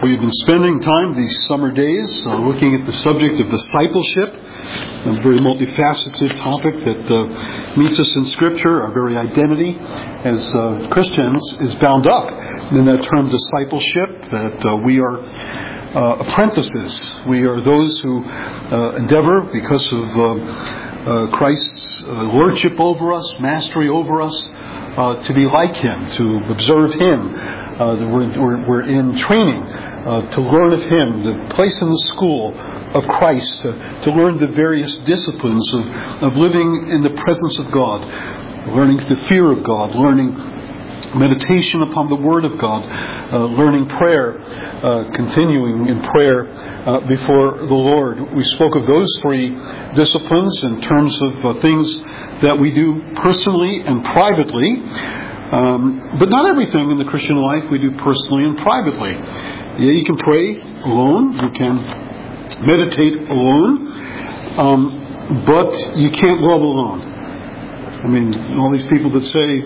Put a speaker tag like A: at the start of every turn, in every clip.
A: We've been spending time these summer days looking at the subject of discipleship, a very multifaceted topic that meets us in Scripture. Our very identity as Christians is bound up in that term discipleship, that we are apprentices. We are those who endeavor, because of Christ's lordship over us, mastery over us, to be like Him, to observe Him. We're in training to learn of Him, to place in the school of Christ, to learn the various disciplines of living in the presence of God, learning the fear of God, learning meditation upon the Word of God, learning prayer, continuing in prayer before the Lord. We spoke of those three disciplines in terms of things that we do personally and privately. But not everything in the Christian life we do personally and privately. Yeah, you can pray alone, you can meditate alone, but you can't love alone. I mean, all these people that say,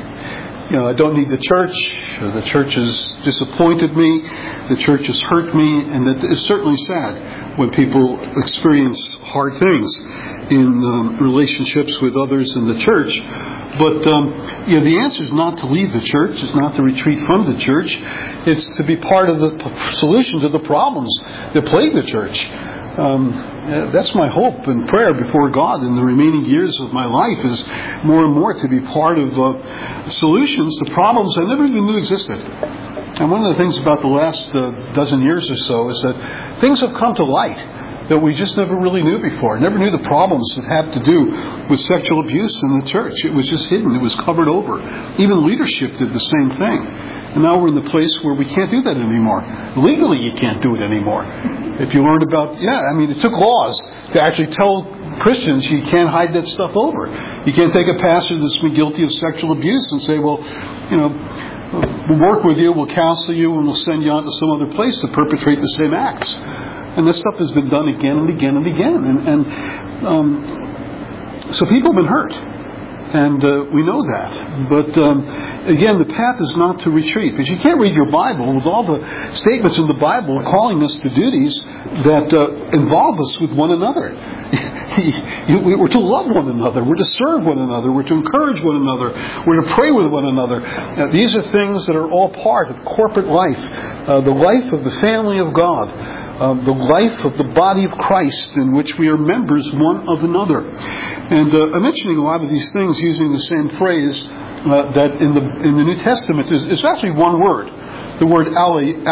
A: I don't need the church has disappointed me, the church has hurt me, and that is certainly sad when people experience hard things in relationships with others in the church. But the answer is not to leave the church. It's not to retreat from the church. It's to be part of the solution to the problems that plague the church. That's my hope and prayer before God in the remaining years of my life, is more and more to be part of solutions to problems I never even knew existed. And one of the things about the last dozen years or so is that things have come to light that we just never really knew before. Never knew the problems that had to do with sexual abuse in the church. It was just hidden. It was covered over. Even leadership did the same thing. And now we're in the place where we can't do that anymore. Legally, you can't do it anymore. If you learned about, it took laws to actually tell Christians you can't hide that stuff over. You can't take a pastor that's been guilty of sexual abuse and say, we'll work with you, we'll counsel you, and we'll send you on to some other place to perpetrate the same acts. And this stuff has been done again and again and again. And so people have been hurt. And we know that. But again, the path is not to retreat. Because you can't read your Bible with all the statements in the Bible calling us to duties that involve us with one another. We're to love one another. We're to serve one another. We're to encourage one another. We're to pray with one another. These are things that are all part of corporate life. The life of the family of God. The life of the body of Christ, in which we are members one of another. And I'm mentioning a lot of these things using the same phrase that in the New Testament is actually one word, the word allion.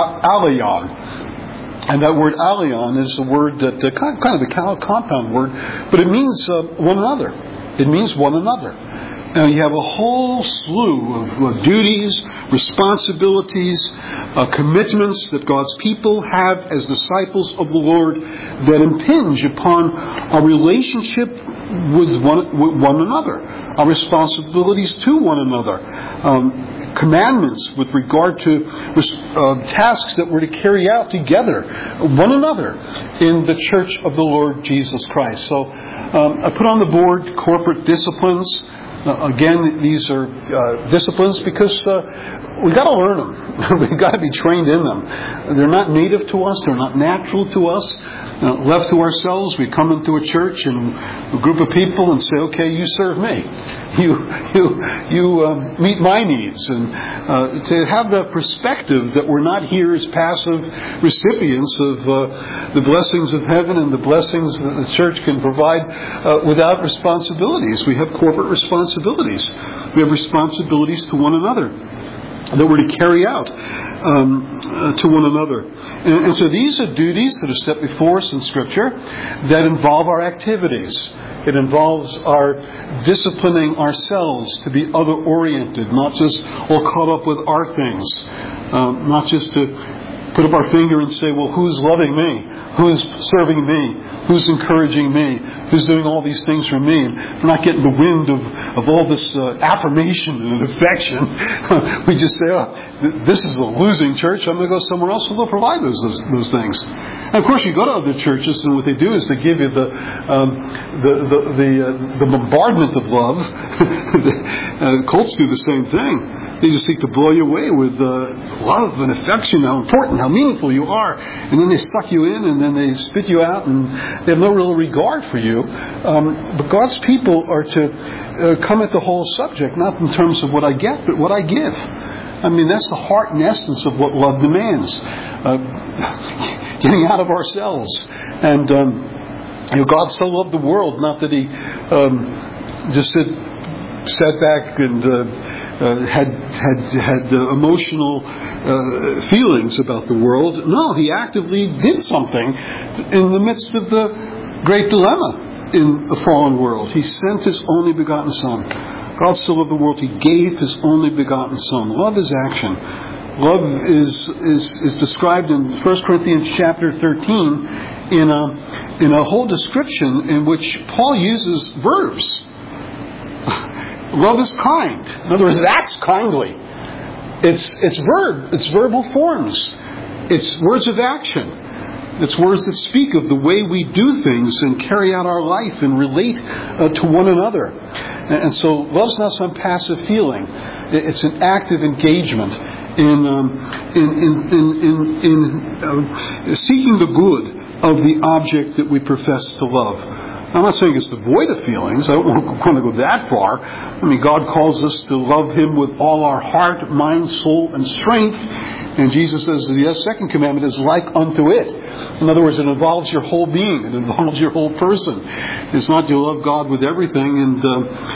A: And that word allion is a word that kind of a compound word, but it means one another. It means one another. Now you have a whole slew of duties, responsibilities, commitments that God's people have as disciples of the Lord that impinge upon our relationship with one another, our responsibilities to one another, commandments with regard to tasks that we're to carry out together, one another, in the church of the Lord Jesus Christ. So I put on the board corporate disciplines. Again, these are disciplines because we've got to learn them. We've got to be trained in them. They're not native to us. They're not natural to us. Left to ourselves, we come into a church and a group of people and say, okay, you serve me. You meet my needs. And to have the perspective that we're not here as passive recipients of the blessings of heaven and the blessings that the church can provide without responsibilities. We have corporate responsibilities. We have responsibilities to one another that we're to carry out to one another. And so these are duties that are set before us in Scripture that involve our activities. It involves our disciplining ourselves to be other-oriented, not just all caught up with our things, not just to put up our finger and say, well, who's loving me? Who's serving me? Who's encouraging me? Who's doing all these things for me? And we're not getting the wind of all this affirmation and affection. We just say, this is a losing church. I'm going to go somewhere else and they'll provide those things. And of course, you go to other churches, and what they do is they give you the bombardment of love. Cults do the same thing. They just seek to blow you away with love and affection, how important, how meaningful you are. And then they suck you in, and then they spit you out, and they have no real regard for you. But God's people are to come at the whole subject, not in terms of what I get, but what I give. I mean, that's the heart and essence of what love demands. Getting out of ourselves. And God so loved the world, not that He just sat back and had emotional feelings about the world. No, He actively did something in the midst of the great dilemma in a fallen world. He sent His only begotten Son. God so loved the world, He gave His only begotten Son. Love is action. Love is described in 1 Corinthians chapter 13 in a whole description in which Paul uses verbs. Love is kind. In other words, it acts kindly. It's verbal forms. It's words of action. It's words that speak of the way we do things and carry out our life and relate to one another. And so love's not some passive feeling. It's an active engagement in seeking the good of the object that we profess to love. I'm not saying it's devoid of feelings. I don't want to go that far. I mean, God calls us to love Him with all our heart, mind, soul, and strength. And Jesus says the second commandment is like unto it. In other words, it involves your whole being. It involves your whole person. It's not you love God with everything and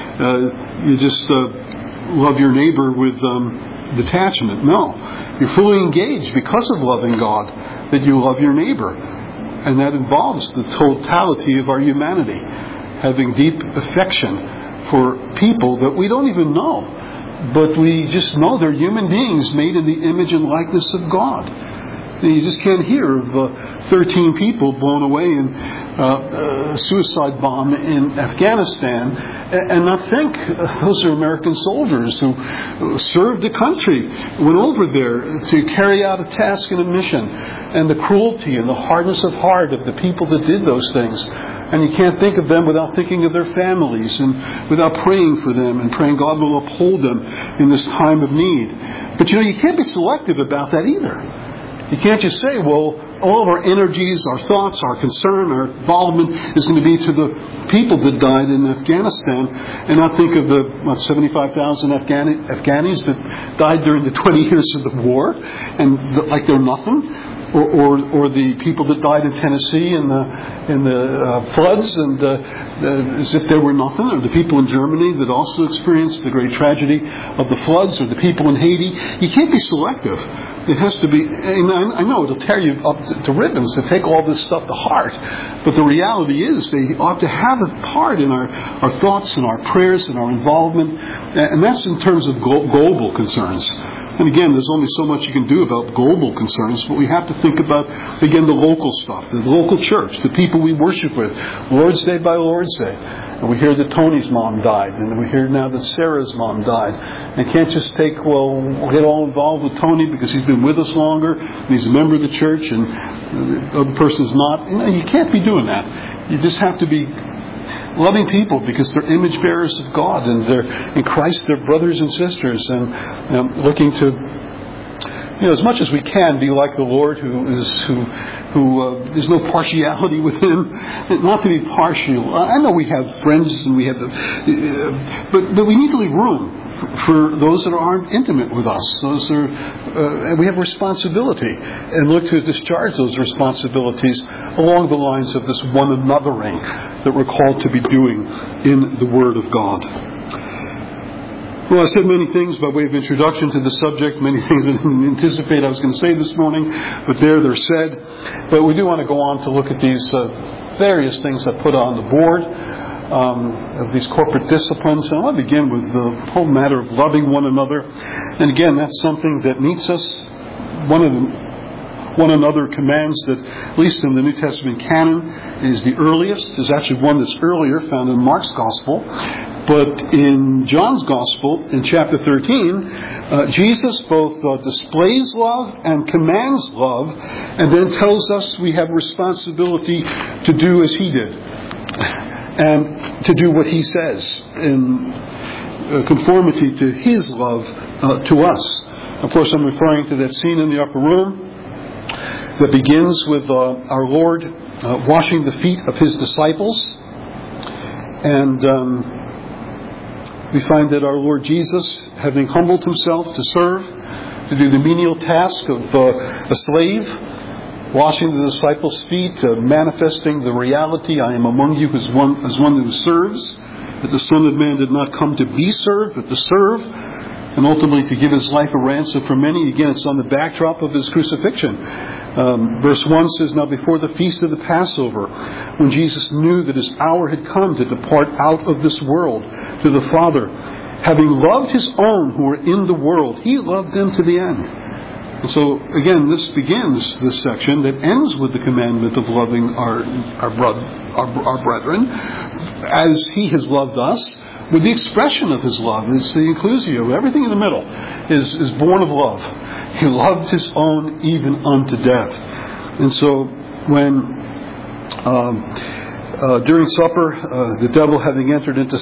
A: you just love your neighbor with detachment. No. You're fully engaged because of loving God that you love your neighbor. And that involves the totality of our humanity. Having deep affection for people that we don't even know. But we just know they're human beings made in the image and likeness of God. And you just can't hear of 13 people blown away in a suicide bomb in Afghanistan and not think those are American soldiers who served the country, went over there to carry out a task and a mission. And the cruelty and the hardness of heart of the people that did those things. And you can't think of them without thinking of their families and without praying for them and praying God will uphold them in this time of need. But you can't be selective about that either. You can't just say, well, all of our energies, our thoughts, our concern, our involvement is going to be to the people that died in Afghanistan and not think of the 75,000 Afghanis that died during the 20 years of the war and like they're nothing. Or the people that died in Tennessee in the floods and as if they were nothing, or the people in Germany that also experienced the great tragedy of the floods, or the people in Haiti. You can't be selective. It has to be. And I know it'll tear you up to ribbons to take all this stuff to heart, but the reality is they ought to have a part in our thoughts and our prayers and our involvement, and that's in terms of global concerns. And again, there's only so much you can do about global concerns, but we have to think about, again, the local stuff, the local church, the people we worship with, Lord's Day by Lord's Day. And we hear that Tony's mom died, and we hear now that Sarah's mom died. And can't just get all involved with Tony because he's been with us longer, and he's a member of the church, and the other person's not. You can't be doing that. You just have to be loving people because they're image bearers of God and they're in Christ, they're brothers and sisters, and looking to, as much as we can, be like the Lord, who there's no partiality with Him. Not to be partial. I know we have friends and we have, but we need to leave room for those that aren't intimate with us. Those are, and we have responsibility, and look to discharge those responsibilities along the lines of this one anothering that we're called to be doing in the Word of God. Well, I said many things by way of introduction to the subject, many things I didn't anticipate I was going to say this morning, but they're said. But we do want to go on to look at these various things I put on the board. Of these corporate disciplines. And I want to begin with the whole matter of loving one another. And again, that's something that meets us. One of the one another commands that, at least in the New Testament canon, is the earliest. There's actually one that's earlier, found in Mark's Gospel. But in John's Gospel, in chapter 13, Jesus both displays love and commands love, and then tells us we have a responsibility to do as He did, and to do what He says in conformity to His love to us. Of course, I'm referring to that scene in the upper room that begins with our Lord washing the feet of His disciples, and we find that our Lord Jesus, having humbled Himself to serve, to do the menial task of a slave, washing the disciples' feet, manifesting the reality, I am among you as one who serves, that the Son of Man did not come to be served, but to serve, and ultimately to give His life a ransom for many. Again, it's on the backdrop of His crucifixion. Verse 1 says, "Now before the feast of the Passover, when Jesus knew that His hour had come to depart out of this world to the Father, having loved His own who were in the world, He loved them to the end." And so, again, this begins this section that ends with the commandment of loving our brethren as He has loved us, with the expression of His love. It's the inclusio. Everything in the middle is born of love. He loved His own even unto death. And so when during supper, the devil having entered into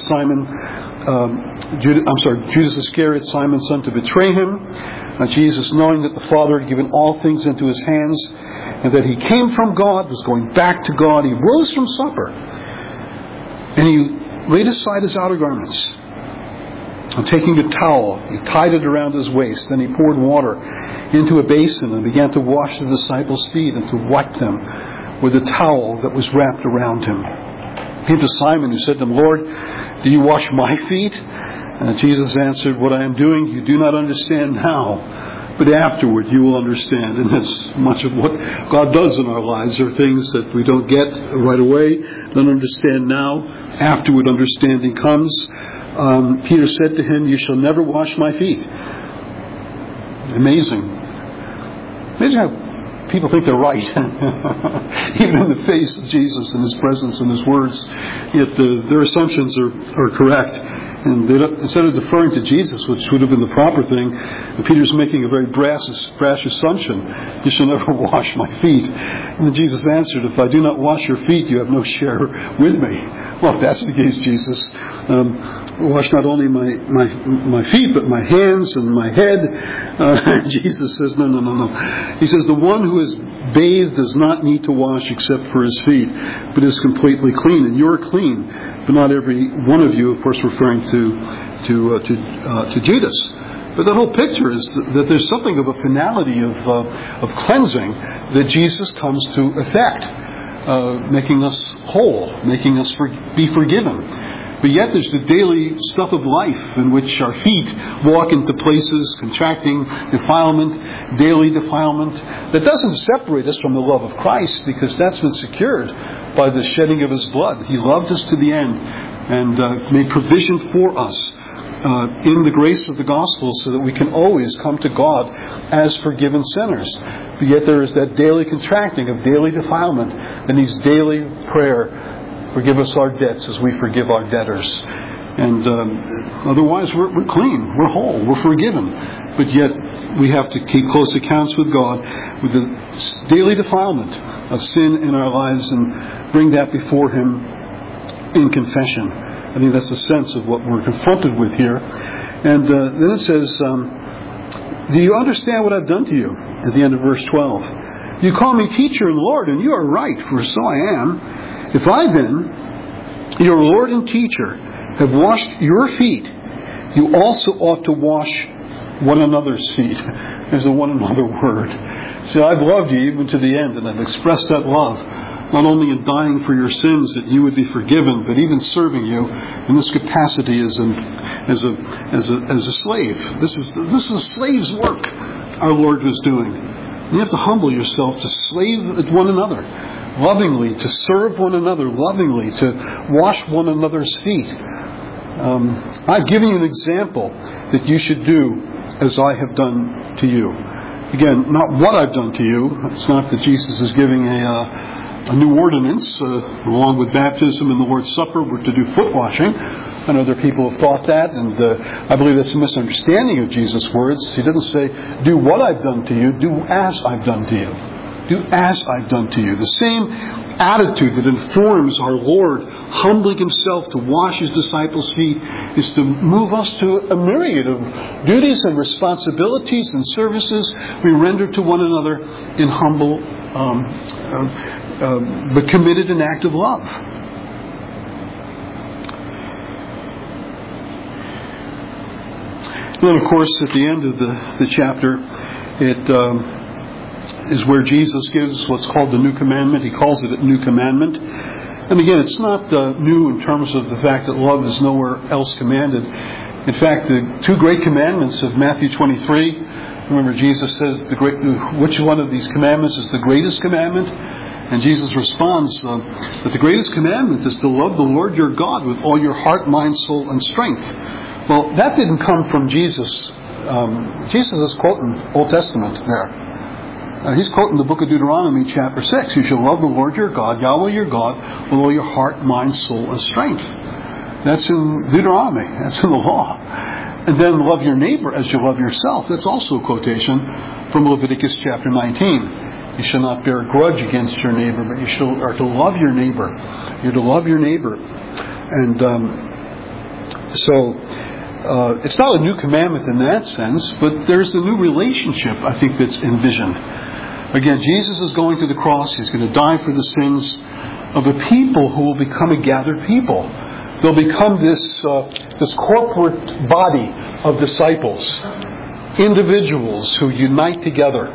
A: Judas Iscariot, Simon's son, to betray Him, Jesus, knowing that the Father had given all things into His hands, and that He came from God, was going back to God, He rose from supper, and He laid aside His outer garments, and taking a towel, He tied it around His waist. Then He poured water into a basin and began to wash the disciples' feet and to wipe them with a towel that was wrapped around Him. He came to Simon, who said to Him, "Lord, do you wash my feet?" And Jesus answered, "What I am doing you do not understand now, but afterward you will understand." And that's much of what God does in our lives. There are things that we don't get right away, don't understand now. Afterward understanding comes. Peter said to Him, "You shall never wash my feet." Amazing. Amazing how people think they're right. Even in the face of Jesus and His presence and His words, yet their assumptions are correct. And instead of deferring to Jesus, which would have been the proper thing, Peter's making a very brash assumption. "You shall never wash my feet." And then Jesus answered, "If I do not wash your feet, you have no share with me." Well, if that's the case, Jesus, wash not only my feet, but my hands and my head. Jesus says, no. He says, "The one who is bathed does not need to wash except for his feet, but is completely clean. And you're clean, but not every one of you," of course referring to Judas. But the whole picture is that there's something of a finality of cleansing that Jesus comes to effect, making us whole, making us be forgiven. But yet there's the daily stuff of life in which our feet walk into places, contracting defilement, daily defilement, that doesn't separate us from the love of Christ, because that's been secured by the shedding of His blood. He loved us to the end and made provision for us in the grace of the gospel so that we can always come to God as forgiven sinners. But yet there is that daily contracting of daily defilement and needs daily prayer. Forgive us our debts as we forgive our debtors. And otherwise we're clean, we're whole, we're forgiven. But yet we have to keep close accounts with God with the daily defilement of sin in our lives and bring that before Him in confession. I think that's the sense of what we're confronted with here. And then it says, "Do you understand what I've done to you?" At the end of verse 12. "You call me teacher and Lord, and you are right, for so I am. If I then, your Lord and teacher, have washed your feet, you also ought to wash one another's feet." There's the one another word. See, I've loved you even to the end, and I've expressed that love, not only in dying for your sins that you would be forgiven, but even serving you in this capacity as a slave. This is a slave's work our Lord was doing. You have to humble yourself to slave one another, lovingly, to serve one another lovingly, to wash one another's feet. I've given you an example that you should do as I have done to you. Again, not what I've done to you. It's not that Jesus is giving a new ordinance. Along with baptism and the Lord's Supper, we're to do foot washing. I know there are people who have thought that, and I believe that's a misunderstanding of Jesus' words. He doesn't say, do what I've done to you, do as I've done to you. Do as I've done to you. The same attitude that informs our Lord humbling himself to wash his disciples' feet is to move us to a myriad of duties and responsibilities and services we render to one another in humble but committed and active love. And then, of course, at the end of the chapter, it is where Jesus gives what's called the New Commandment. He calls it a New Commandment. And again, it's not new in terms of the fact that love is nowhere else commanded. In fact, the two great commandments of Matthew 23, remember Jesus says, which one of these commandments is the greatest commandment? And Jesus responds that the greatest commandment is to love the Lord your God with all your heart, mind, soul, and strength. Well, that didn't come from Jesus. Jesus is quoting Old Testament there. He's quoting the book of Deuteronomy chapter 6. You shall love the Lord your God, Yahweh your God, with all your heart, mind, soul, and strength. That's in Deuteronomy. That's in the law. And then love your neighbor as you love yourself. That's also a quotation from Leviticus chapter 19. You shall not bear a grudge against your neighbor, but you are to love your neighbor. You're to love your neighbor. And it's not a new commandment in that sense, but there's a new relationship, I think, that's envisioned. Again, Jesus is going to the cross. He's going to die for the sins of a people who will become a gathered people. They'll become this corporate body of disciples, individuals who unite together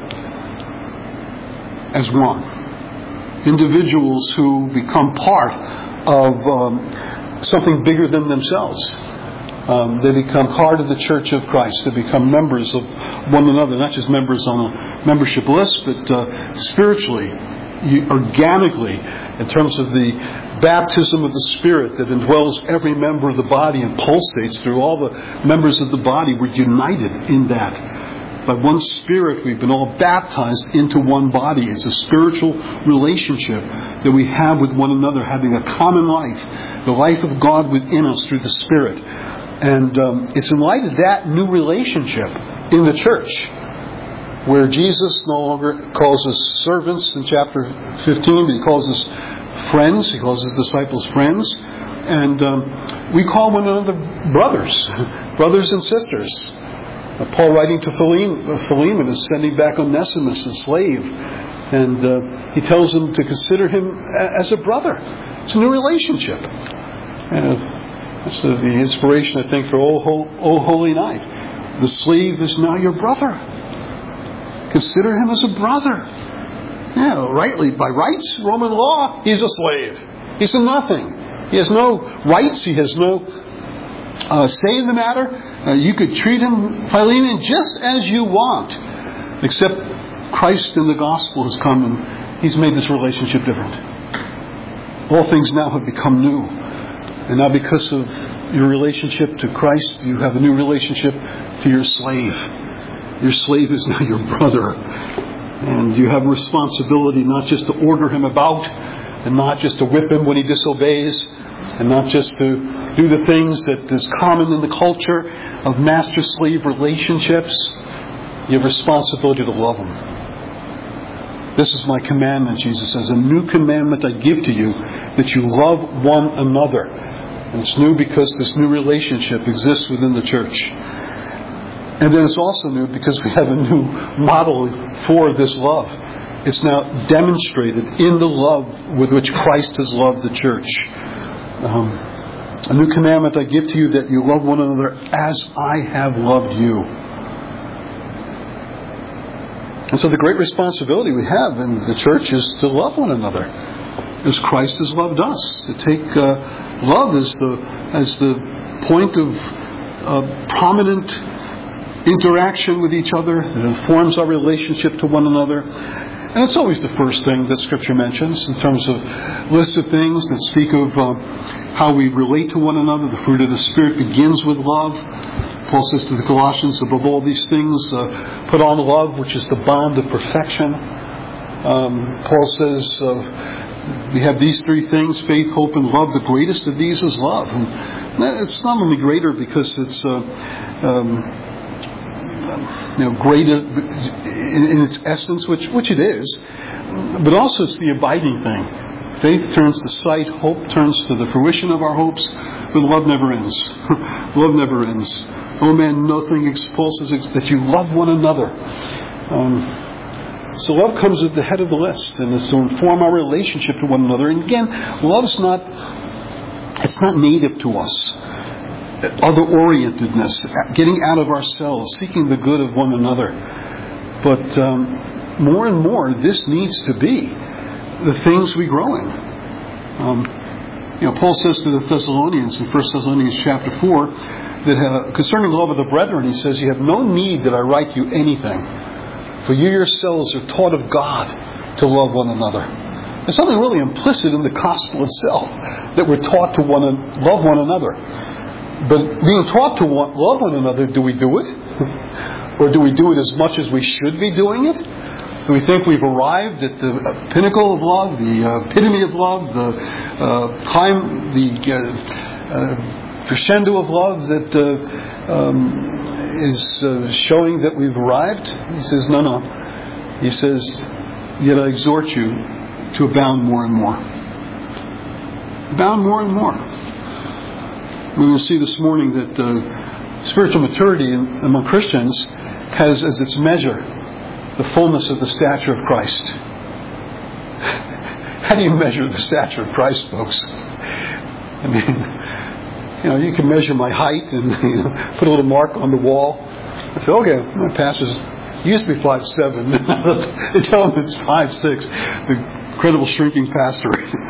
A: as one. Individuals who become part of something bigger than themselves. They become part of the Church of Christ. They become members of one another, not just members on a membership list, but spiritually, organically, in terms of the baptism of the Spirit that indwells every member of the body and pulsates through all the members of the body. We're united in that. By one Spirit, we've been all baptized into one body. It's a spiritual relationship that we have with one another, having a common life, the life of God within us through the Spirit. And it's in light of that new relationship in the church, where Jesus no longer calls us servants in chapter 15, but he calls us friends. He calls his disciples friends. And we call one another brothers, brothers and sisters. Paul, writing to Philemon, is sending back Onesimus, a slave. And he tells him to consider him as a brother. It's a new relationship. That's the inspiration, I think, for O Holy Night. The slave is now your brother. Consider him as a brother. Yeah, rightly, by rights, Roman law, he's a slave. He's a nothing. He has no rights. He has no say in the matter. You could treat him, Philemon, just as you want. Except Christ in the gospel has come and he's made this relationship different. All things now have become new. And now because of your relationship to Christ, you have a new relationship to your slave. Your slave is now your brother. And you have a responsibility not just to order him about, and not just to whip him when he disobeys, and not just to do the things that is common in the culture of master-slave relationships. You have a responsibility to love him. This is my commandment, Jesus says. A new commandment I give to you, that you love one another. And it's new because this new relationship exists within the church. And then it's also new because we have a new model for this love. It's now demonstrated in the love with which Christ has loved the church. A new commandment I give to you, that you love one another as I have loved you. And so the great responsibility we have in the church is to love one another as Christ has loved us. To take love as the point of prominent interaction with each other that informs our relationship to one another. And it's always the first thing that Scripture mentions in terms of lists of things that speak of how we relate to one another. The fruit of the Spirit begins with love. Paul says to the Colossians, above all these things, put on love, which is the bond of perfection. Paul says, we have these three things, faith, hope, and love. The greatest of these is love. And it's not only greater because it's greater in its essence, which it is, but also it's the abiding thing. Faith turns to sight, hope turns to the fruition of our hopes, but love never ends. Love never ends. Oh man, nothing expulses that you love one another. So love comes at the head of the list, and it's to inform our relationship to one another. And again, love's not native to us. Other-orientedness, getting out of ourselves, seeking the good of one another. But more and more, this needs to be the things we grow in. Paul says to the Thessalonians in 1 Thessalonians chapter 4 that concerning love of the brethren, he says, you have no need that I write you anything, for you yourselves are taught of God to love one another. There's something really implicit in the gospel itself, that we're taught to love one another. But being taught to love one another, do we do it? Or do we do it as much as we should be doing it? Do we think we've arrived at the pinnacle of love, the epitome of love, the crescendo of love that is showing that we've arrived? He says, no. He says, yet I exhort you to abound more and more. Abound more and more. We're going to see this morning that spiritual maturity among Christians has as its measure the fullness of the stature of Christ. How do you measure the stature of Christ, folks? I mean, you can measure my height and put a little mark on the wall. I say, okay, my pastor's used to be 5'7". They tell him it's 5'6". The incredible shrinking pastor.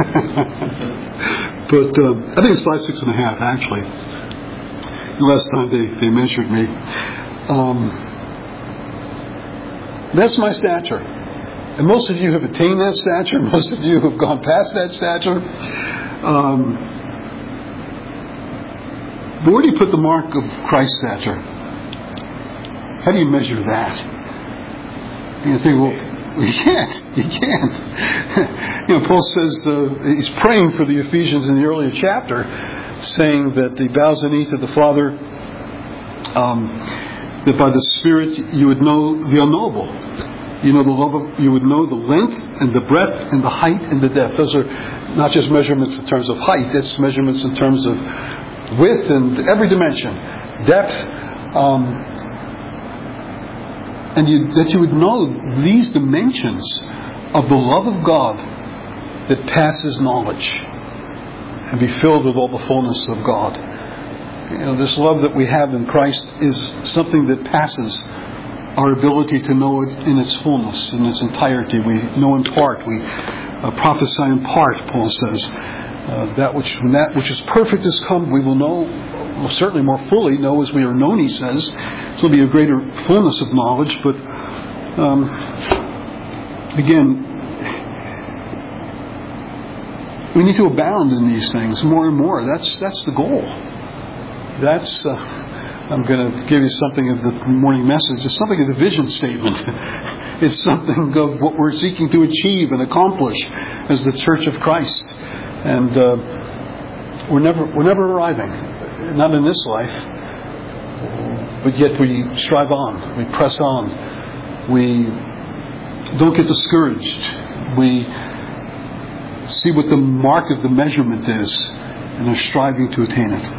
A: But I think it's 5'6.5" actually. The last time they measured me. That's my stature. And most of you have attained that stature. Most of you have gone past that stature. But where do you put the mark of Christ's stature? How do you measure that? And you think, well, you can't. Paul says he's praying for the Ephesians in the earlier chapter, saying that he bows the knee to the Father, that by the Spirit you would know the unknowable. You would know the length and the breadth and the height and the depth. Those are not just measurements in terms of height; it's measurements in terms of width and every dimension, depth. And that you would know these dimensions of the love of God that passes knowledge, and be filled with all the fullness of God. This love that we have in Christ is something that passes our ability to know it in its fullness, in its entirety. We know in part. We prophesy in part, Paul says. When that which is perfect has come, we will know, certainly more fully know as we are known, he says. So there'll be a greater fullness of knowledge. But again, we need to abound in these things more and more. That's the goal. I'm going to give you something of the morning message. It's something of the vision statement. It's something of what we're seeking to achieve and accomplish as the Church of Christ. And we're never arriving, not in this life, but yet we strive on, we press on, we don't get discouraged. We see what the mark of the measurement is and are striving to attain it.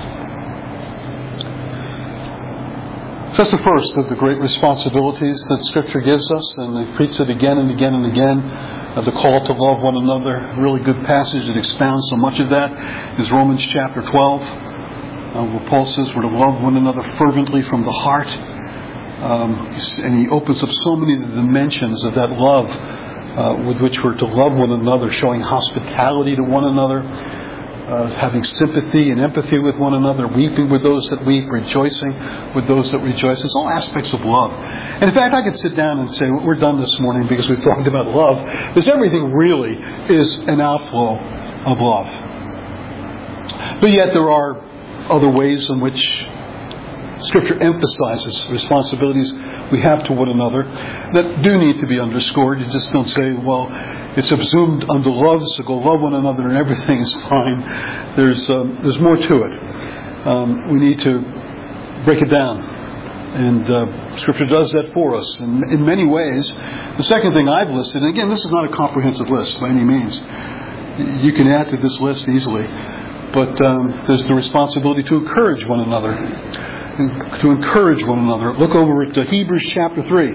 A: That's the first of the great responsibilities that Scripture gives us, and it repeats it again and again and again, of the call to love one another. A really good passage that expounds so much of that is Romans chapter 12, where Paul says we're to love one another fervently from the heart. And he opens up so many of the dimensions of that love with which we're to love one another, showing hospitality to one another, having sympathy and empathy with one another, weeping with those that weep, rejoicing with those that rejoice. It's all aspects of love. And in fact, I could sit down and say, we're done this morning because we've talked about love, because everything really is an outflow of love. But yet there are other ways in which Scripture emphasizes responsibilities we have to one another that do need to be underscored. You just don't say, well, it's subsumed under love, so go love one another and everything is fine. There's more to it. We need to break it down. And Scripture does that for us in many ways. The second thing I've listed, and again, this is not a comprehensive list by any means. You can add to this list easily. But there's the responsibility to encourage one another. To encourage one another. Look over at Hebrews chapter 3.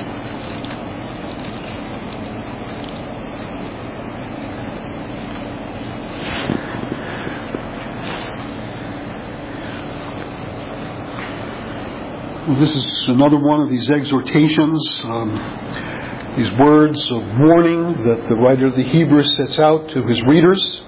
A: Well, this is another one of these exhortations, these words of warning that the writer of the Hebrews sets out to his readers.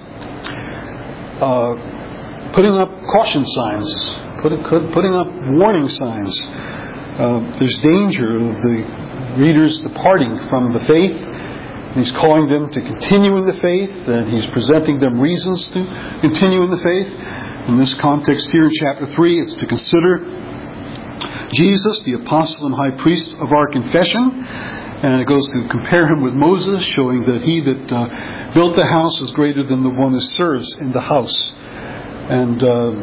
A: Putting up caution signs, putting up warning signs. There's danger of the readers departing from the faith. And he's calling them to continue in the faith, and he's presenting them reasons to continue in the faith. In this context here in chapter 3, it's to consider Jesus, the apostle and high priest of our confession. And it goes to compare him with Moses, showing that he that built the house is greater than the one who serves in the house. And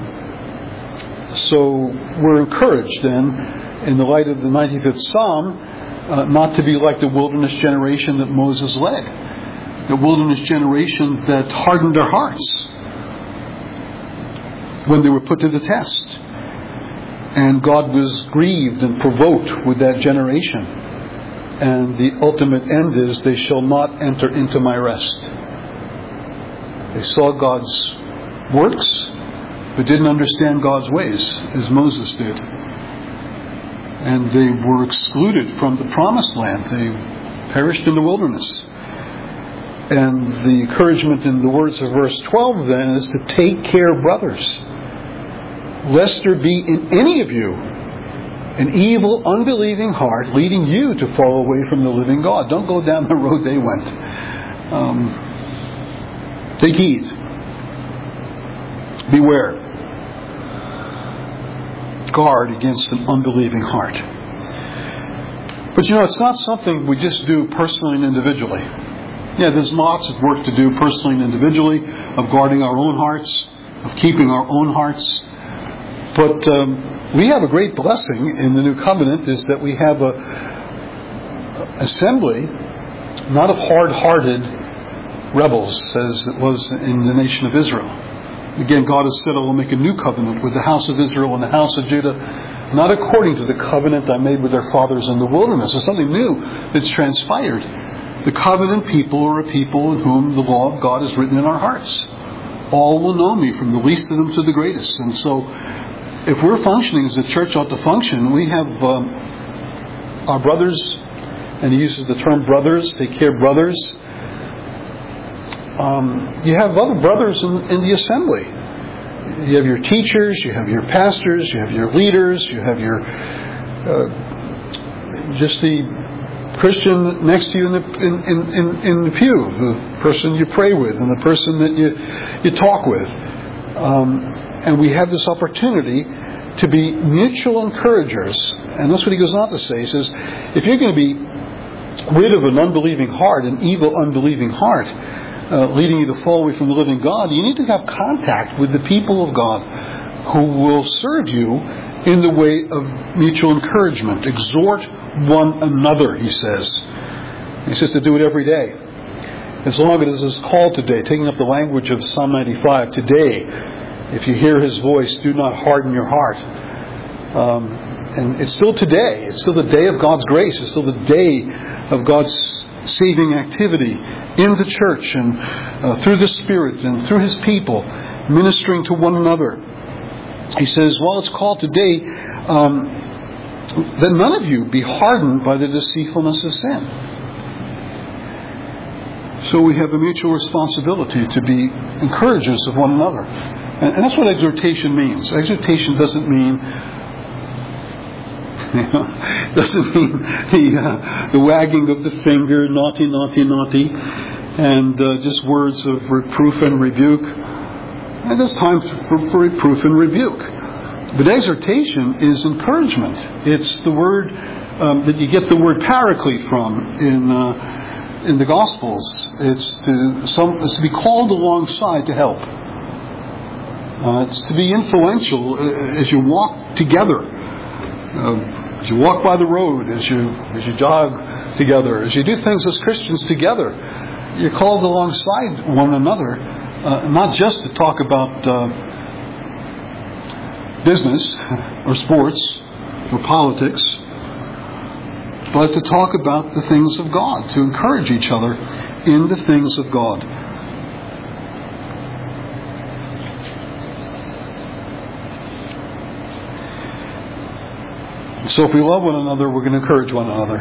A: so we're encouraged then, in the light of the 95th Psalm, not to be like the wilderness generation that Moses led. The wilderness generation that hardened their hearts when they were put to the test. And God was grieved and provoked with that generation. And the ultimate end is, they shall not enter into my rest. They saw God's works, but didn't understand God's ways, as Moses did. And they were excluded from the promised land. They perished in the wilderness. And the encouragement in the words of verse 12 then is to take care, brothers, lest there be in any of you an evil, unbelieving heart leading you to fall away from the living God. Don't go down the road they went. Take heed. Beware. Guard against an unbelieving heart. But it's not something we just do personally and individually. Yeah, there's lots of work to do personally and individually, of guarding our own hearts, of keeping our own hearts. But we have a great blessing in the new covenant, is that we have a assembly, not of hard-hearted rebels, as it was in the nation of Israel. Again, God has said, I will make a new covenant with the house of Israel and the house of Judah, not according to the covenant I made with their fathers in the wilderness. There's something new that's transpired. The covenant people are a people in whom the law of God is written in our hearts. All will know me, from the least of them to the greatest. And so, if we're functioning as the church ought to function, we have our brothers, and he uses the term brothers, take care brothers. You have other brothers in the assembly. You have your teachers, you have your pastors, you have your leaders, you have your just the Christian next to you in the pew, the person you pray with, and the person that you talk with. And we have this opportunity to be mutual encouragers. And that's what he goes on to say. He says, if you're going to be rid of an unbelieving heart, an evil unbelieving heart, leading you to fall away from the living God, you need to have contact with the people of God who will serve you in the way of mutual encouragement. Exhort one another, he says. He says to do it every day. As long as it is called today, taking up the language of Psalm 95, today, if you hear his voice, do not harden your heart. And it's still today. It's still the day of God's grace. It's still the day of God's saving activity in the church and through the Spirit and through his people, ministering to one another. He says, well, it's called today that none of you be hardened by the deceitfulness of sin. So we have a mutual responsibility to be encouragers of one another. And that's what exhortation means. Exhortation doesn't mean the wagging of the finger, naughty, naughty, naughty, and just words of reproof and rebuke. And there's time for reproof and rebuke. But exhortation is encouragement. It's the word that you get the word paraclete from in the Gospels. It's to be called alongside to help. It's to be influential as you walk together. As you walk by the road, as you jog together, as you do things as Christians together, you're called alongside one another, not just to talk about business or sports or politics, but to talk about the things of God, to encourage each other in the things of God. So if we love one another, we're going to encourage one another.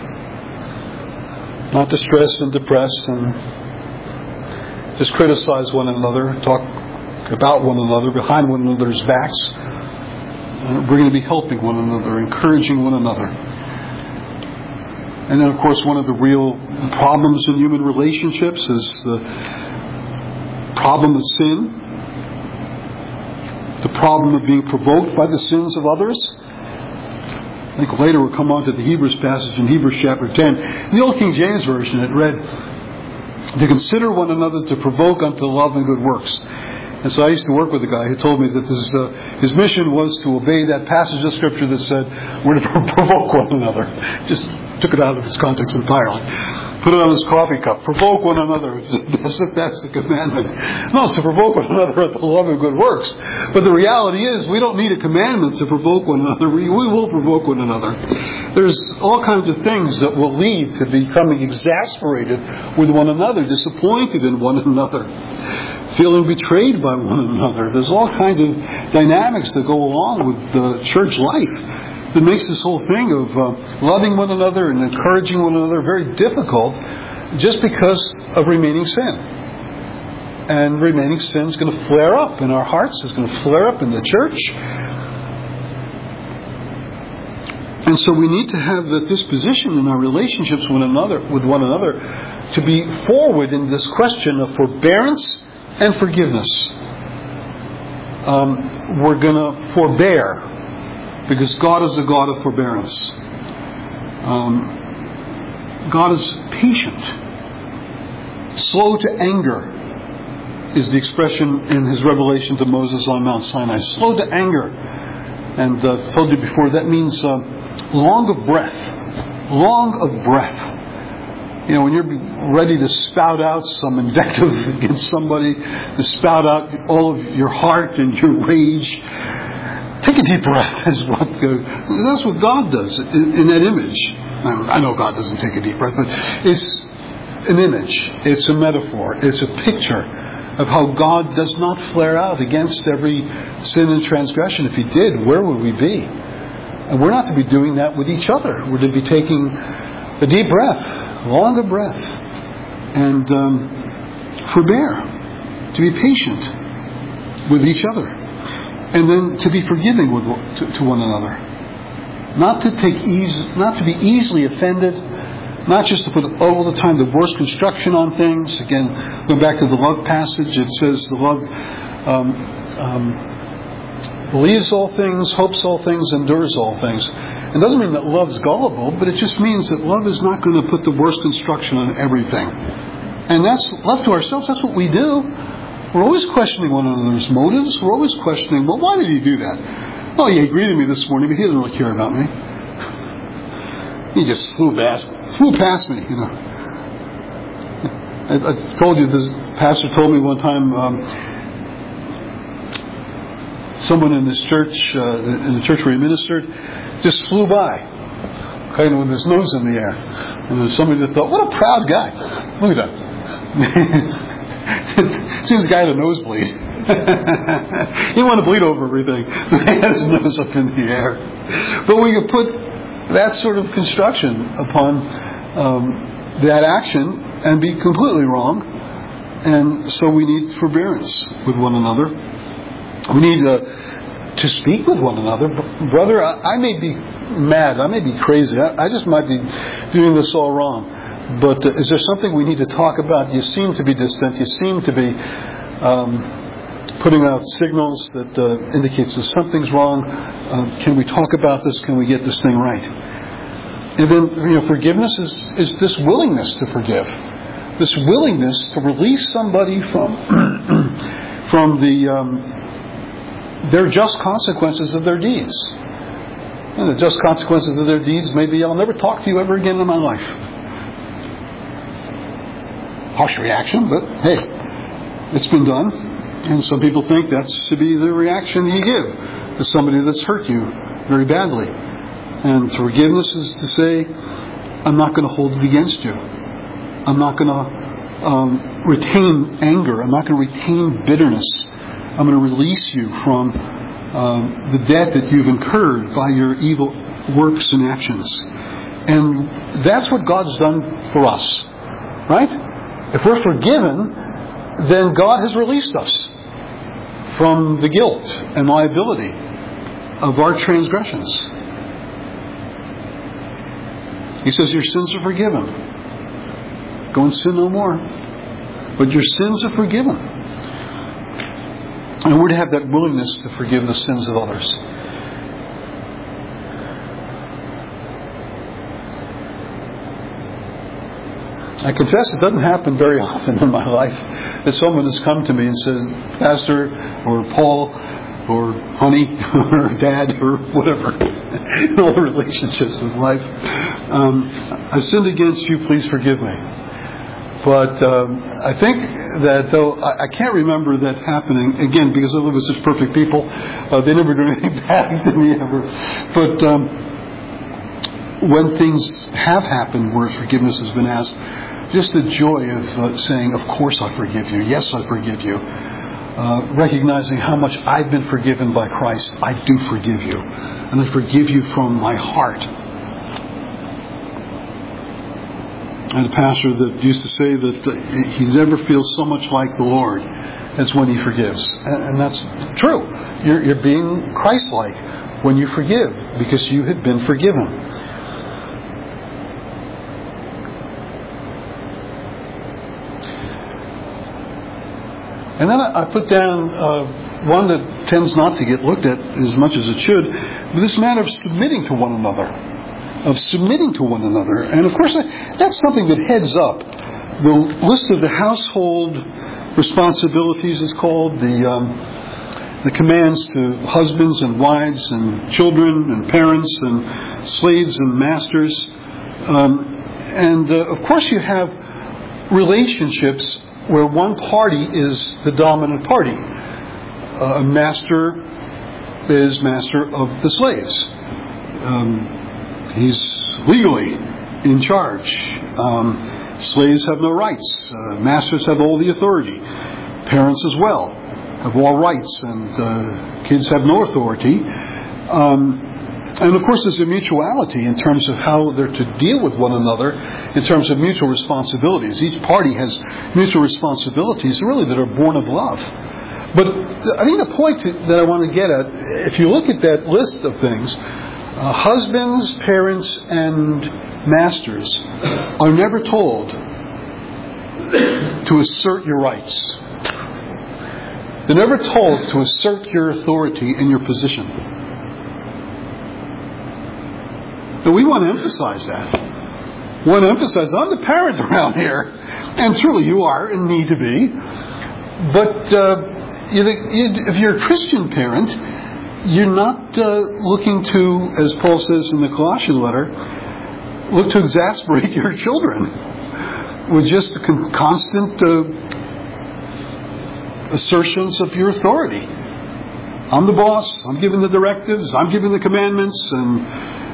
A: Not to stress and depress and just criticize one another, talk about one another, behind one another's backs. We're going to be helping one another, encouraging one another. And then, of course, one of the real problems in human relationships is the problem of sin. The problem of being provoked by the sins of others. I think later we'll come on to the Hebrews passage in Hebrews chapter 10. In the Old King James Version it read, to consider one another to provoke unto love and good works. And so I used to work with a guy who told me that his mission was to obey that passage of Scripture that said we're to provoke one another. Just took it out of its context entirely. Put it on his coffee cup. Provoke one another. That's the commandment. No, it's to provoke one another unto love and good works. But the reality is, we don't need a commandment to provoke one another. We will provoke one another. There's all kinds of things that will lead to becoming exasperated with one another, disappointed in one another, feeling betrayed by one another. There's all kinds of dynamics that go along with church life that makes this whole thing of loving one another and encouraging one another very difficult, just because of remaining sin. And remaining sin is going to flare up in our hearts. It's going to flare up in the church. And so we need to have the disposition in our relationships with one another to be forward in this question of forbearance and forgiveness. We're going to forbear, because God is a God of forbearance. God is patient. Slow to anger is the expression in His revelation to Moses on Mount Sinai. Slow to anger. And I've told you before, that means long of breath. Long of breath. You know, when you're ready to spout out some invective against somebody, to spout out all of your heart and your rage, take a deep breath. That's what God does in that image. I know God doesn't take a deep breath, but it's an image. It's a metaphor. It's a picture of how God does not flare out against every sin and transgression. If He did, where would we be? And we're not to be doing that with each other. We're to be taking a deep breath, longer breath, and forbear, to be patient with each other. And then to be forgiving to one another, not to be easily offended, not just to put all the time the worst construction on things. Again, going back to the love passage, it says the love believes all things, hopes all things, endures all things. It doesn't mean that love's gullible, but it just means that love is not going to put the worst construction on everything. And that's left to ourselves. That's what we do. We're always questioning one another's motives. We're always questioning, well, why did he do that? Oh, he greeted me this morning, but he doesn't really care about me. He just flew past me, you know. I told you, the pastor told me one time, someone in this church, in the church where he ministered, just flew by, kind of with his nose in the air. And there's somebody that thought, what a proud guy. Look at that. Seems the guy had a nosebleed. He didn't want to bleed over everything. So he had his nose up in the air. But we could put that sort of construction upon that action and be completely wrong. And so we need forbearance with one another. We need to speak with one another. Brother, I may be mad. I may be crazy. I just might be doing this all wrong. But is there something we need to talk about? You seem to be distant. You seem to be putting out signals that indicates that something's wrong. Can we talk about this? Can we get this thing right? And then, forgiveness is this willingness to forgive, this willingness to release somebody from their just consequences of their deeds. And the just consequences of their deeds may be, I'll never talk to you ever again in my life. Harsh reaction, but hey, it's been done. And some people think that should be the reaction you give to somebody that's hurt you very badly. And forgiveness is to say, I'm not going to hold it against you. I'm not going to retain anger. I'm not going to retain bitterness. I'm going to release you from the debt that you've incurred by your evil works and actions. And that's what God's done for us. Right? If we're forgiven, then God has released us from the guilt and liability of our transgressions. He says, your sins are forgiven. Go and sin no more. But your sins are forgiven. And we're to have that willingness to forgive the sins of others. I confess it doesn't happen very often in my life that someone has come to me and says, Pastor, or Paul, or honey, or dad, or whatever, in all the relationships of life, I've sinned against you, please forgive me. But I think that, though, I can't remember that happening, again, because I live with such perfect people, they never do anything bad to me ever. But when things have happened where forgiveness has been asked, just the joy of saying, of course I forgive you, yes I forgive you, recognizing how much I've been forgiven by Christ, I do forgive you, and I forgive you from my heart. I had a pastor that used to say that he never feels so much like the Lord as when he forgives. And that's true. You're being Christ-like when you forgive because you have been forgiven. And then I put down one that tends not to get looked at as much as it should, but this matter of submitting to one another. Of submitting to one another. And of course, that's something that heads up. The list of the household responsibilities is called, the commands to husbands and wives and children and parents and slaves and masters. Of course you have relationships where one party is the dominant party. A master is master of the slaves. He's legally in charge. Slaves have no rights. Masters have all the authority. Parents as well have all rights, and kids have no authority. And of course there's a mutuality in terms of how they're to deal with one another in terms of mutual responsibilities. Each party has mutual responsibilities really that are born of love. But I think the point that I want to get at, if you look at that list of things, husbands, parents, and masters are never told to assert your rights. They're never told to assert your authority and your position. And we want to emphasize that. We want to emphasize, I'm the parent around here. And truly you are and need to be. But if you're a Christian parent, you're not looking to, as Paul says in the Colossian letter, look to exasperate your children with just constant assertions of your authority. I'm the boss, I'm giving the directives, I'm giving the commandments, and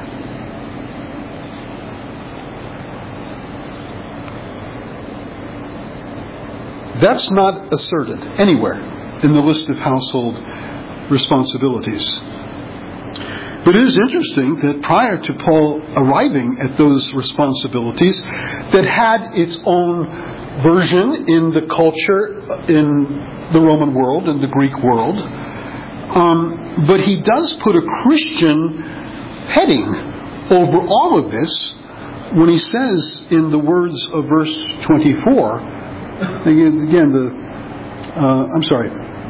A: that's not asserted anywhere in the list of household responsibilities. But it is interesting that prior to Paul arriving at those responsibilities that had its own version in the culture in the Roman world and the Greek world, but he does put a Christian heading over all of this when he says in the words of verse 24,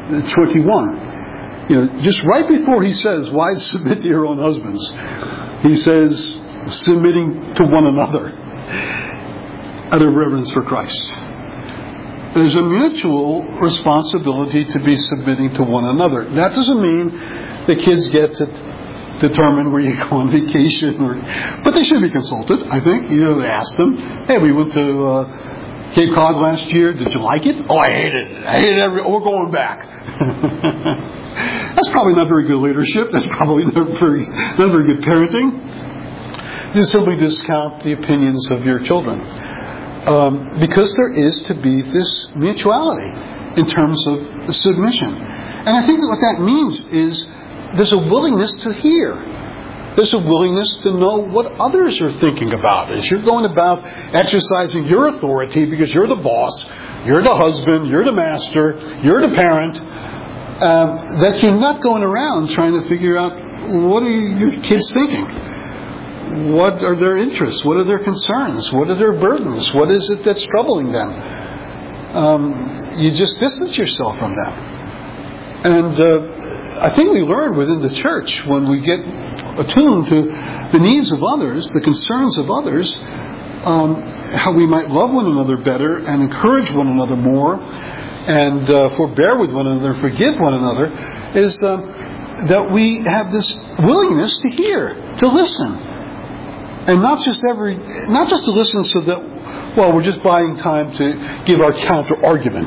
A: 21. Just right before he says, "Wives, submit to your own husbands," he says, "Submitting to one another out of reverence for Christ." There's a mutual responsibility to be submitting to one another. That doesn't mean the kids get to determine where you go on vacation, but they should be consulted. I think ask them. Hey, we went to Cape Cod last year. Did you like it? Oh, I hated it. We're going back. That's probably not very good leadership. That's probably not very good parenting. You simply discount the opinions of your children. Because there is to be this mutuality in terms of submission. And I think that what that means is there's a willingness to hear. There's a willingness to know what others are thinking about. As you're going about exercising your authority because you're the boss, you're the husband, you're the master, you're the parent, that you're not going around trying to figure out what are your kids thinking. What are their interests? What are their concerns? What are their burdens? What is it that's troubling them? You just distance yourself from them. And I think we learn within the church when we get attuned to the needs of others, the concerns of others, how we might love one another better and encourage one another more and forbear with one another, forgive one another, is that we have this willingness to hear, to listen. And not just to listen so that, we're just buying time to give our counter argument.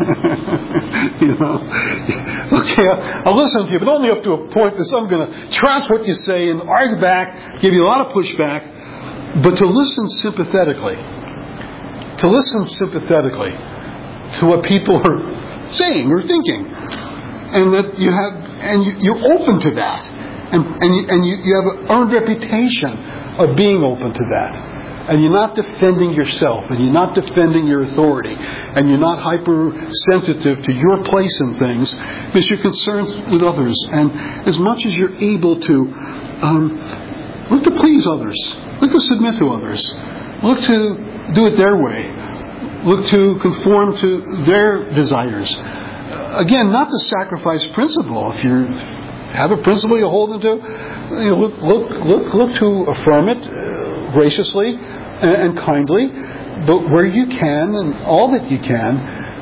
A: Okay, I'll listen to you, but only up to a point because I'm going to trounce what you say and argue back, give you a lot of pushback, but to listen sympathetically. To listen sympathetically to what people are saying or thinking. And that you're open to that. And you have an earned reputation of being open to that. And you're not defending yourself, and you're not defending your authority, and you're not hypersensitive to your place in things, because you're concerned with others. And as much as you're able to look to please others, look to submit to others, look to do it their way, look to conform to their desires. Again, not to sacrifice principle. If you have a principle you hold into, look to affirm it graciously and kindly, but where you can and all that you can.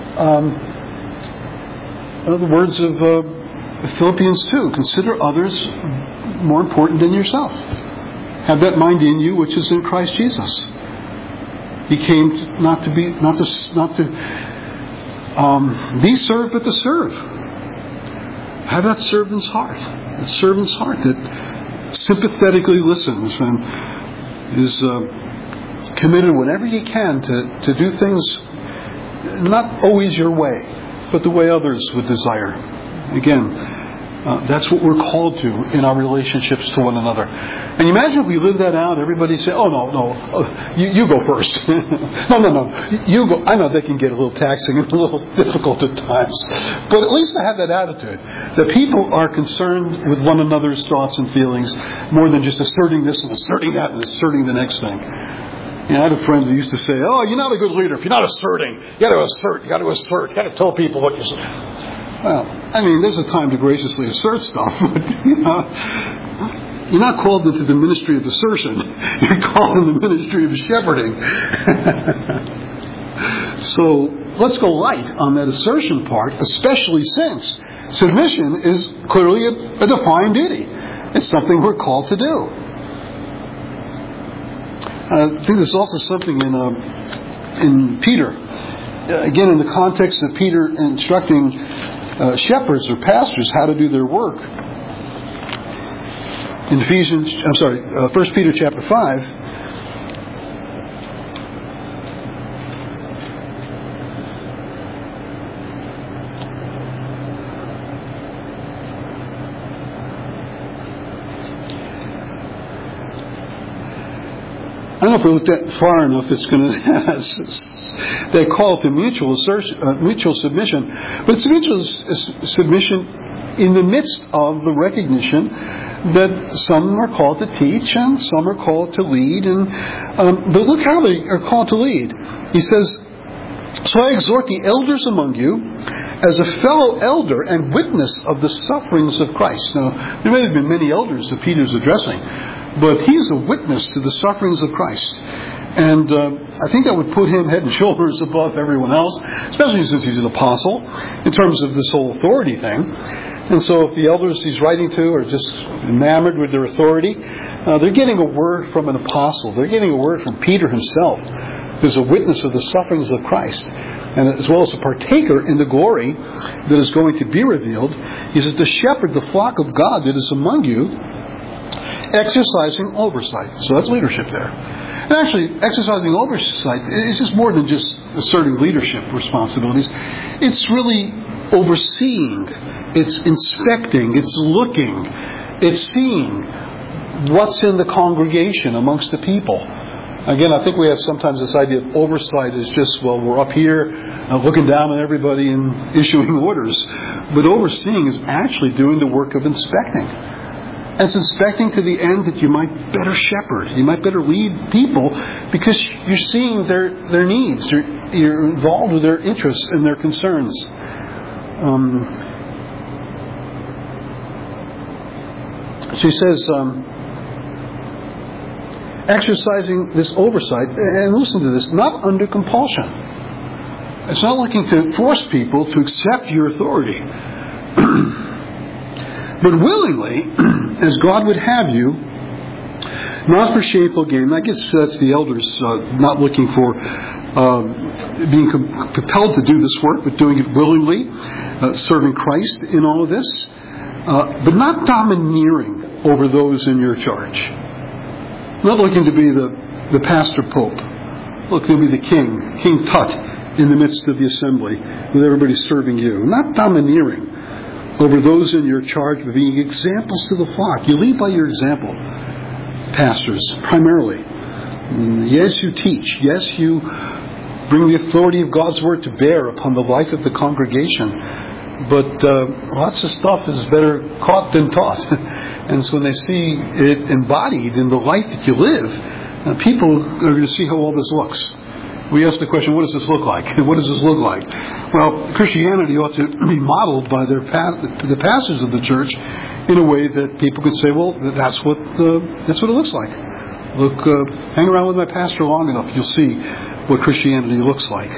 A: The words of Philippians 2: consider others more important than yourself. Have that mind in you which is in Christ Jesus. He came not to be served, but to serve. Have that servant's heart. That servant's heart that sympathetically listens and is committed whenever you can to do things not always your way, but the way others would desire. Again, that's what we're called to in our relationships to one another. And imagine if we live that out, everybody say, "Oh, no, you go first." No, you go. I know they can get a little taxing and a little difficult at times. But at least to have that attitude, that people are concerned with one another's thoughts and feelings more than just asserting this and asserting that and asserting the next thing. I had a friend who used to say, "Oh, you're not a good leader if you're not asserting. You got to assert. You got to tell people what you're saying." Well, there's a time to graciously assert stuff, but you're not called into the ministry of assertion. You're called in the ministry of shepherding. So let's go light on that assertion part, especially since submission is clearly a defined duty. It's something we're called to do. I think there's also something in Peter. Again, in the context of Peter instructing shepherds or pastors how to do their work. In 1 Peter chapter 5. I don't know if we looked at far enough. It's going to they call to mutual submission, but it's mutual submission in the midst of the recognition that some are called to teach and some are called to lead. But look how they are called to lead. He says, "So I exhort the elders among you as a fellow elder and witness of the sufferings of Christ. Now, there may have been many elders that Peter's addressing, but he's a witness to the sufferings of Christ. And I think that would put him head and shoulders above everyone else, especially since he's an apostle, in terms of this whole authority thing. And so if the elders he's writing to are just enamored with their authority, they're getting a word from an apostle. They're getting a word from Peter himself, who's a witness of the sufferings of Christ, and as well as a partaker in the glory that is going to be revealed. He says, to shepherd the flock of God that is among you, exercising oversight. So that's leadership there. And actually, exercising oversight is just more than just asserting leadership responsibilities. It's really overseeing. It's inspecting. It's looking. It's seeing what's in the congregation amongst the people. Again, I think we have sometimes this idea of oversight is just, well, we're up here looking down on everybody and issuing orders. But overseeing is actually doing the work of inspecting. And it's inspecting to the end that you might better shepherd. You might better lead people because you're seeing their needs. You're involved with their interests and their concerns. She says, exercising this oversight, and listen to this, not under compulsion. It's not looking to force people to accept your authority, but willingly, as God would have you, not for shameful gain. I guess that's the elders not looking for being compelled to do this work, but doing it willingly, serving Christ in all of this, but not domineering over those in your charge. Not looking to be the pastor pope. Looking to be the King Tut in the midst of the assembly with everybody serving you. Not domineering over those in your charge, but being examples to the flock. You lead by your example, pastors, primarily. Yes, you teach. Yes, you bring the authority of God's word to bear upon the life of the congregation. But lots of stuff is better caught than taught. And so when they see it embodied in the life that you live, people are going to see how all this looks. We ask the question, what does this look like? What does this look like? Well, Christianity ought to be modeled by the pastors of the church in a way that people could say, well, that's what it looks like. Look, hang around with my pastor long enough, you'll see what Christianity looks like.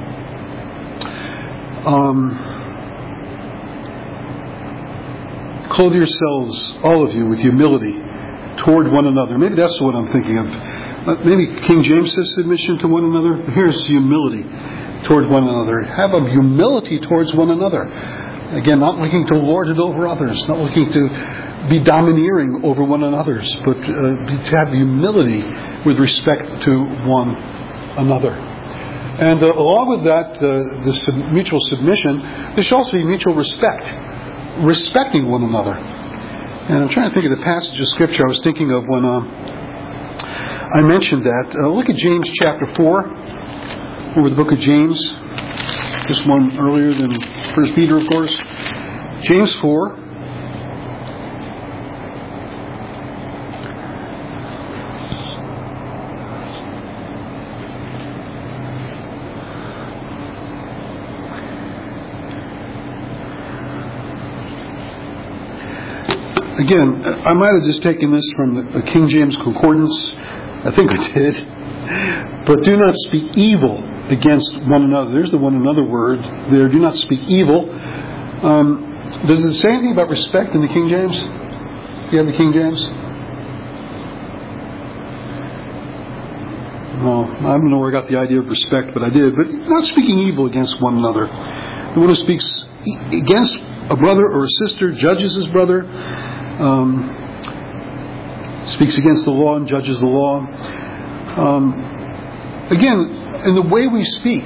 A: Clothe yourselves, all of you, with humility toward one another. Maybe that's what I'm thinking of. Maybe King James says submission to one another. Here's humility toward one another. Have a humility towards one another. Again, not looking to lord it over others, not looking to be domineering over one another's, but to have humility with respect to one another. And along with that, this mutual submission, there should also be mutual respect. Respecting one another. And I'm trying to think of the passage of Scripture I was thinking of when I mentioned that. Look at James chapter 4, over the book of James. Just one earlier than 1 Peter, of course. James 4. Again, I might have just taken this from the King James Concordance. I think I did. But do not speak evil against one another. There's the one another word there. Do not speak evil. Does it say anything about respect in the King James? Do you have the King James? No, I don't know where I got the idea of respect, but I did. But not speaking evil against one another. The one who speaks against a brother or a sister judges his brother. Speaks against the law and judges the law. Again, in the way we speak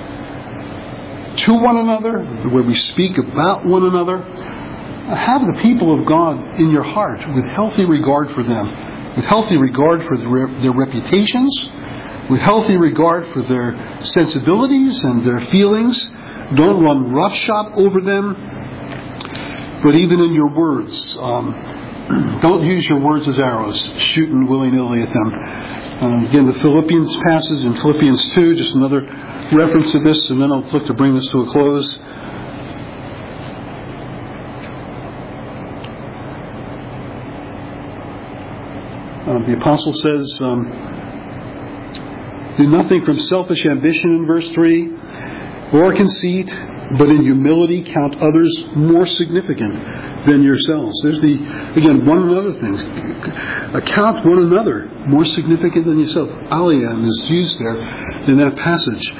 A: to one another, the way we speak about one another, have the people of God in your heart with healthy regard for them, with healthy regard for their reputations, with healthy regard for their sensibilities and their feelings. Don't run roughshod over them. But even in your words, don't use your words as arrows, shooting willy-nilly at them. Again, the Philippians passage in Philippians 2, just another reference to this, and then I'll look to bring this to a close. The apostle says, do nothing from selfish ambition in verse 3, or conceit, but in humility count others more significant than yourselves. There's again, one another thing. Count one another more significant than yourself. Aliam is used there in that passage.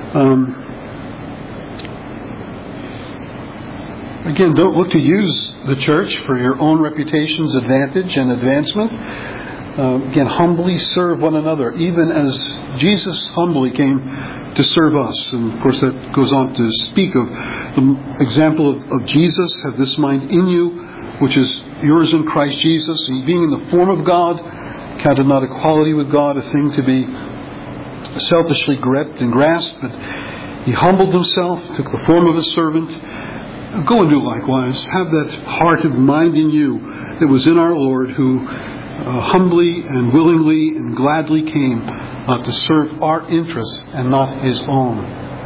A: Again, don't look to use the church for your own reputation's advantage and advancement. Again, humbly serve one another, even as Jesus humbly came to serve us. And of course that goes on to speak of the example of Jesus. Have this mind in you, which is yours in Christ Jesus. He, being in the form of God, counted not equality with God a thing to be selfishly gripped and grasped, but he humbled himself, took the form of a servant. Go and do likewise. Have that heart and mind in you that was in our Lord, who humbly and willingly and gladly came to serve our interests and not his own.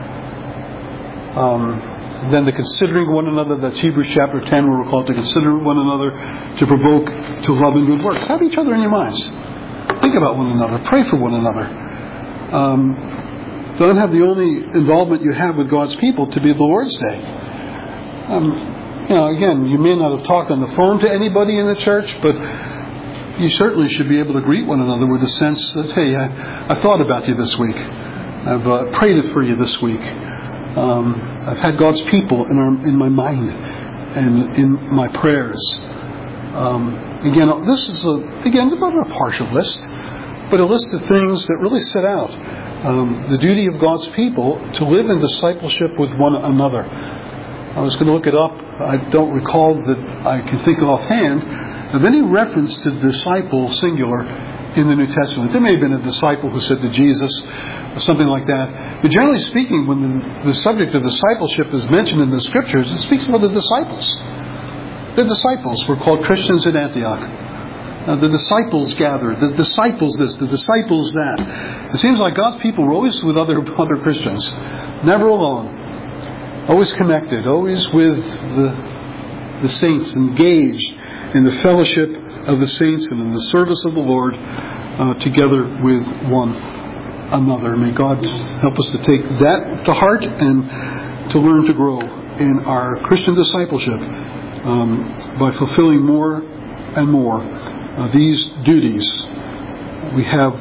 A: Then the considering one another, that's Hebrews chapter 10, where we're called to consider one another, to provoke to love and good works. Have each other in your minds. Think about one another. Pray for one another. Don't have the only involvement you have with God's people to be the Lord's Day. Again, you may not have talked on the phone to anybody in the church, but you certainly should be able to greet one another with a sense that, hey, I thought about you this week. I've prayed for you this week. I've had God's people in my mind and in my prayers. Again, this is not a partial list, but a list of things that really set out the duty of God's people to live in discipleship with one another. I was going to look it up. I don't recall that I can think of offhand of any reference to disciple singular in the New Testament. There may have been a disciple who said to Jesus, or something like that. But generally speaking, when the subject of discipleship is mentioned in the Scriptures, it speaks about the disciples. The disciples were called Christians at Antioch. The disciples gathered. The disciples this, the disciples that. It seems like God's people were always with other Christians. Never alone. Always connected. Always with the saints, engaged in the fellowship of the saints and in the service of the Lord, together with one another. May God help us to take that to heart and to learn to grow in our Christian discipleship by fulfilling more and more these duties we have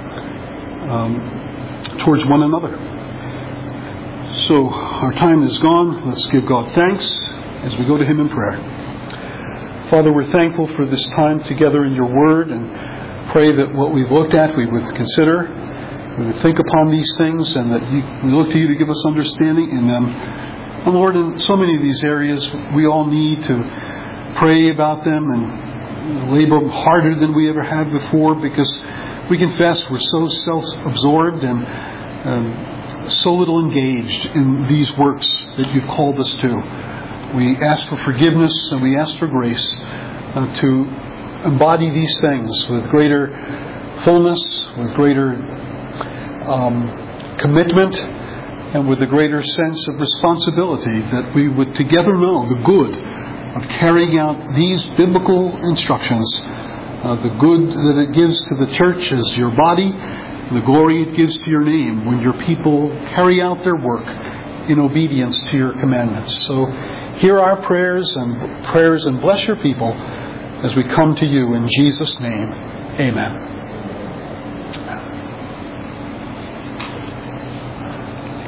A: towards one another. So our time is gone. Let's give God thanks as we go to Him in prayer. Father, we're thankful for this time together in your word, and pray that what we've looked at we would consider, we would think upon these things, and that we look to you to give us understanding in them. And Lord, in so many of these areas, we all need to pray about them and labor harder than we ever have before, because we confess we're so self-absorbed and so little engaged in these works that you've called us to. We ask for forgiveness and we ask for grace to embody these things with greater fullness, with greater commitment, and with a greater sense of responsibility, that we would together know the good of carrying out these biblical instructions, the good that it gives to the church as your body, the glory it gives to your name when your people carry out their work in obedience to your commandments. So hear our prayers and bless your people as we come to you in Jesus' name. Amen.